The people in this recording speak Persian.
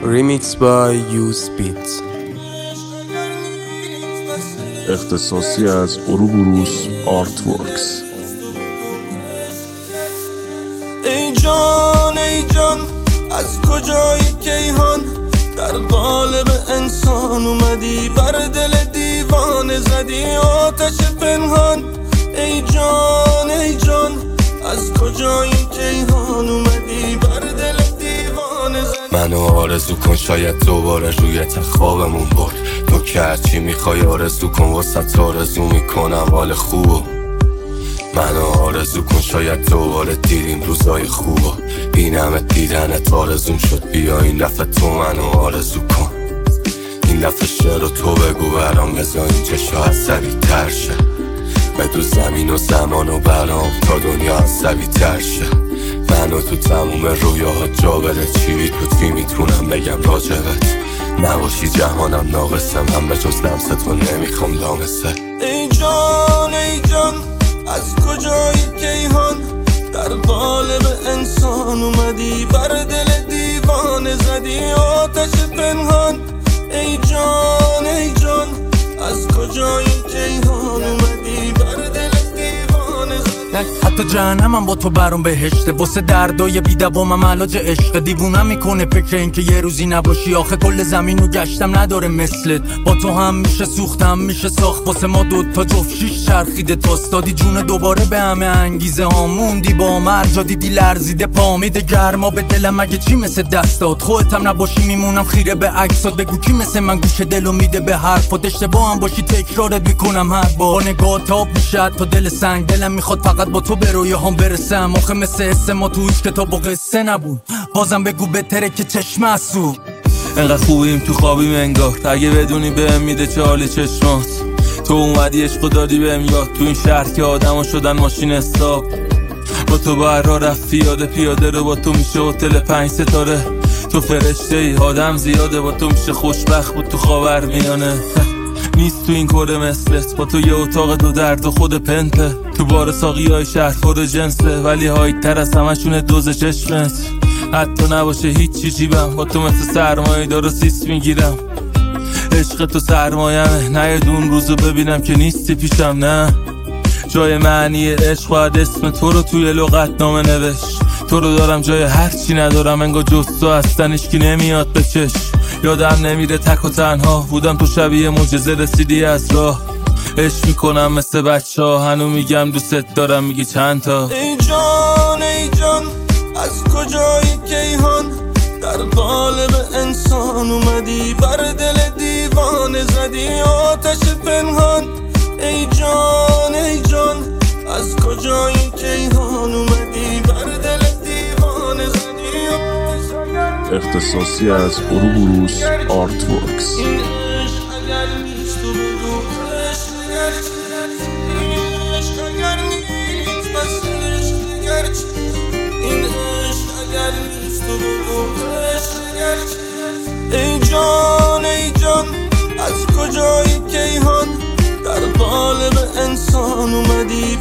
Remixed by U-Speed. اختصاصی از اوروبوروس آرتورکس. ای جان از کجایی کیهان در قالب انسان اومدی، بر دل دیوانه زدی آتش پنهان. ای جان از کجایی کیهان اومدی، بر دل دیوانه زدی. منو آرزو کن شاید دوباره روی خوابمون برد. تو که هرچی میخوای آرزو کن واسه آرزو میکنم حال خوبو. منو آرزو کن شاید دوباره دیدیم روزای خوبو. این همه دیدنت آرزوم شد، بیا این دفعه تو منو آرزو کن. این دفعه شعر تو بگو برام، بذار این چشا عصبی تر شه. بدو زمین و زمان و برام تا دنیا عصبی تر شه. منو تو تموم رویاها جا بده، چی میتونم بگم راجبت. نباشی جهانم ناقصم، هم به جز لمس تو نمیخوام لامسه. ای جان از کجایی کیهان در قالب انسان اومدی، بر دل دیوانه زدی آتش پنهان. ای جان از کجایی کیهان اومدی، بر دل دیوانه زدی. حتی جهنمم با تو برام بهشته، واسه دردای بی‌دوامم علاج عشق. دیوونم میکنه فکر این که یه روزی نباشی، آخه کل زمینو گشتم نداره مثلت. با تو هم میشه سوختم میشه ساخت، واسه ما دوتا جفت شیش چرخیده تاست. دادی جون دوباره به همه انگیزه ها، موندی با مرجا دیدی لرزیده پا. میده گرما به دلم مگه چی مثل دستات، خودتم نباشی میمونم خیره به عکسات. بگو کی مثل من گوش دلو میده به حرفات، اشتباه هم باشی تکرارت میکنم هر بار. نگاه تاب میشه تا دل سنگ، دلم میخواد فقط با تو به رویاهام برسم. آخه مثل حس ما تو هیچ کتاب و قصه نبود، بازم بگو بهتره که چشم اسو. انقدر خوبیم تو خوابیم انگار، اگه بدونی بهم میده چه حال چشمات. تو اومدی عشقو دادی بهم یاد، تو این شهر که آدما شدن ماشین استاپ. با تو با راه رفت پیاده رو، با تو میشه هتل 5 ستاره. تو فرشته ای آدم زیاده، با تو میشه خوشبخت بود تو خاورمیانه. نیست تو این کره مثلت، با تو یه اتاق دو درد و خود پنته. تو بار ساقی های شهر پر جنسه، ولی هایی تر از همشونه دوز چشمت. حتی نباشه هیچی جیبم، با تو مثل سرمایه دار و سیس میگیرم. عشق تو سرمایمه، نه دون روزو ببینم که نیستی پیشم. نه جای معنی عشق باید اسم تو رو توی لغت نامه نوشت. تو رو دارم جای هرچی ندارم، انگار جز تو هستن اشکی نمیاد به چشم. یادم نمیره تک و تنها بودم، تو شبیه معجزه رسیدی از راه. عشق میکنم مثل بچه ها، هنو میگم دوست دارم میگی چند تا. ای جان از کجایی کیهان در قالب انسان اومدی، بر دل دیوانه زدی آتش پنهان. ای جان از کجایی کیهان اومدی، بر دل دیوانه زدی آتش. اختصاصی از اوروبوروس آرتورکس. این عشق اگر نیست تو بگو، این عشق اگر نیست بس عشق اگر چی. این عشق اگر نیست تو بگو، عشق اگر چی. ای جان از کجایی کیهان در قالب انسان اومدی،